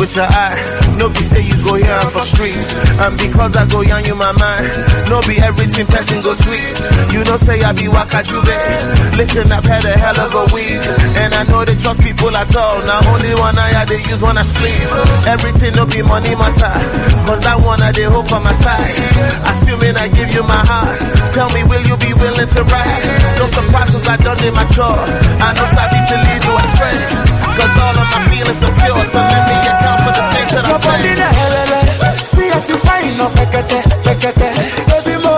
with your eye. No be say you go here for streets. And because I go young you my mind. No be everything person go tweet. You don't say I be wakajube. Listen, I've had a hell of a week. And I know they trust people at all. Now only one eye they use when I sleep. Everything no be money matter. Cause that one I they hope for my side. Assuming I give you my heart. Tell me will you be willing to ride? No surprises I done in my chore. I know sabi to lead you astray. Cause all of my feelings are pure. So let me account for the things that I say. See as you find no pekete, pekete, baby mo.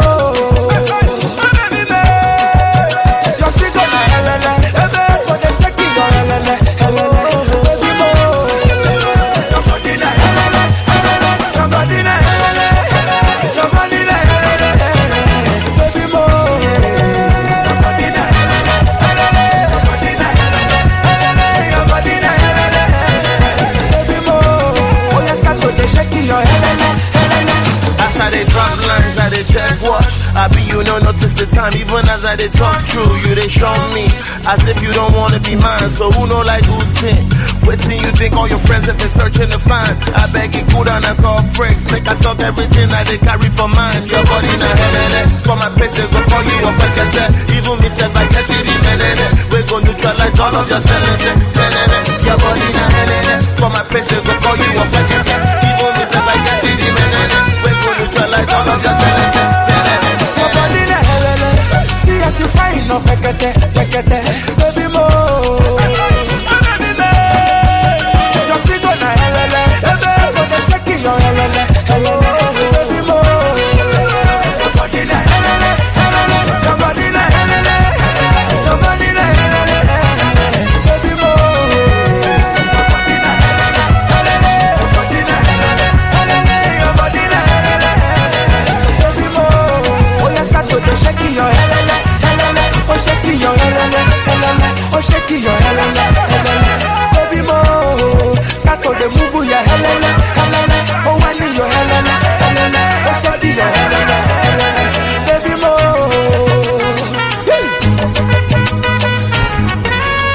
Your figure na helele, but they shaking your helele, helele, baby mo. Your body na helele, your body na helele, your body na helele, baby mo. Your body na helele, your body na helele, your body na helele, baby mo. Oh you start to dey shaking your helele. As I they drop lines, I they check watch. I be you no notice the time, even as I they talk true. You they show me as if you don't wanna be mine. So who know like who think? Waiting you think all your friends have been searching to find. I beg it good and I call breaks. Make I talk everything that they carry for mine. Your body na helele. For my place they go call you a packet. Even me self I get it in helele. We go neutralize all of your sellings. Your body na helele. For my place they go call you a packet. Even me self I get it in helele. We go neutralize all of your sellings. Your body na helele. See as you find no pekete, pekete.